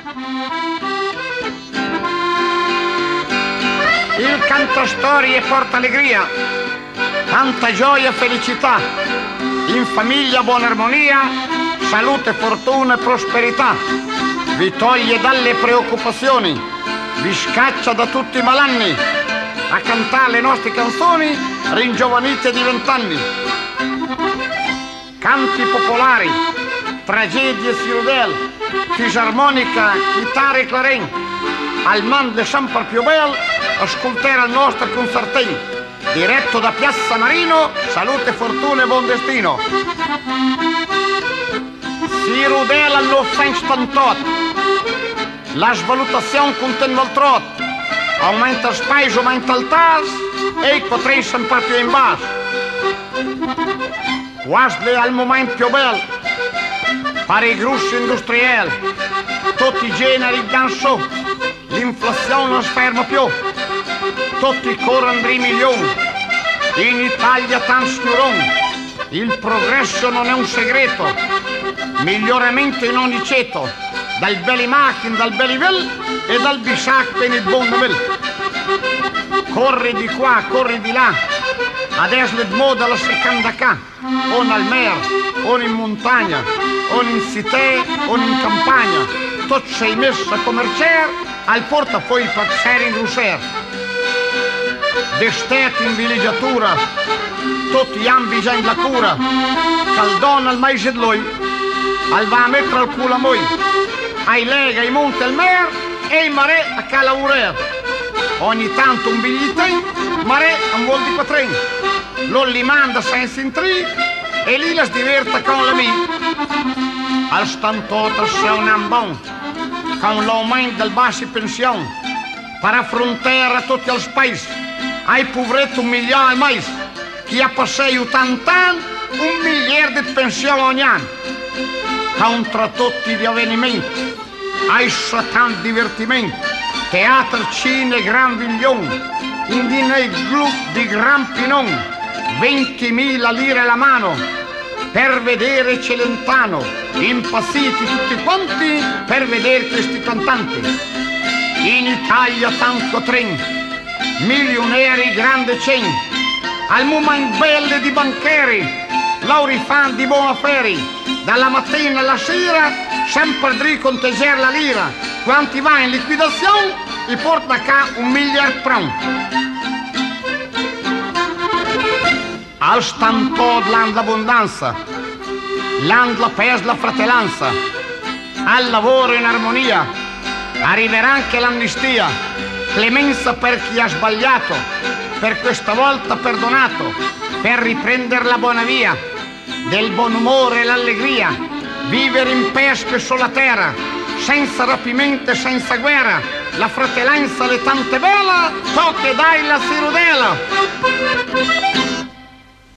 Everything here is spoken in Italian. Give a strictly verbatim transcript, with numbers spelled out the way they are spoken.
Il cantastorie porta allegria, tanta gioia e felicità, in famiglia buona armonia, salute, fortuna e prosperità. Vi toglie dalle preoccupazioni, vi scaccia da tutti i malanni. A cantare le nostre canzoni ringiovanite di vent'anni. Canti popolari, tragedie sirudel, fisarmonica, chitarra e clarin. Al man de sempre più bel, ascoltare il nostro concertin. Diretto da Piazza Marino, salute, fortuna e buon destino. Sirudel allo settantaotto, la svalutazione continua al trot. Aumenta il spazio, aumenta il tas e potrei sempre più in basso. Quasi al momento più bello, per i grossi industriali, tutti i generi danzo, l'inflazione non si ferma più, tutti corrono di milioni, in Italia tanti sturoni, il progresso non è un segreto, miglioramento in ogni ceto, dal belli macchine, dal belli vel e dal bisac per il buon vel. Corri di qua, corri di là, adesso le moda la seconda qua, o nel mare, o in montagna, o in città, o in campagna, tutto sei messo a commerciare, al portafoglio per essere in russer. D'estate in villeggiatura, tutti hanno bisogno della cura, caldona al maise di lui, al va a mettere al culo a moi, ai lega, ai monti, al mare e i mare a calaurere. Ogni tanto un bigliettino, mare un vuol di quattrini. Lo li manda senza intri e lì la si diverta con la mia. Al stantotto c'è un ambon, con l'aumento del basso pensione, per affrontare a tutti i paesi, ai povretti un milione al mese, chi ha passato ottanta anni, un miliardo di pensione ogni anno. Contro tutti gli avvenimenti, ai satan divertimenti, teatro, cine, gran viglion, in nei club di Gran Pinon, ventimila lire alla mano, per vedere Celentano, impazziti tutti quanti per vedere questi cantanti. In Italia tanto tren, milioneri grande cen, al momento belle di banchieri, laurifan di buon affari, dalla mattina alla sera, sempre dri conteggiare la lira, quanti va in liquidazione, e porta qua un miliardo pronto. Al stampò l'anno l'abbondanza, l'anno la pes la fratellanza, al lavoro in armonia, arriverà anche l'amnistia, clemenza per chi ha sbagliato, per questa volta perdonato, per riprendere la buona via, del buon umore e l'allegria, vivere in pesca sulla terra, senza rapimento e senza guerra, la fratellanza le tante bella, so che dai la sirudela.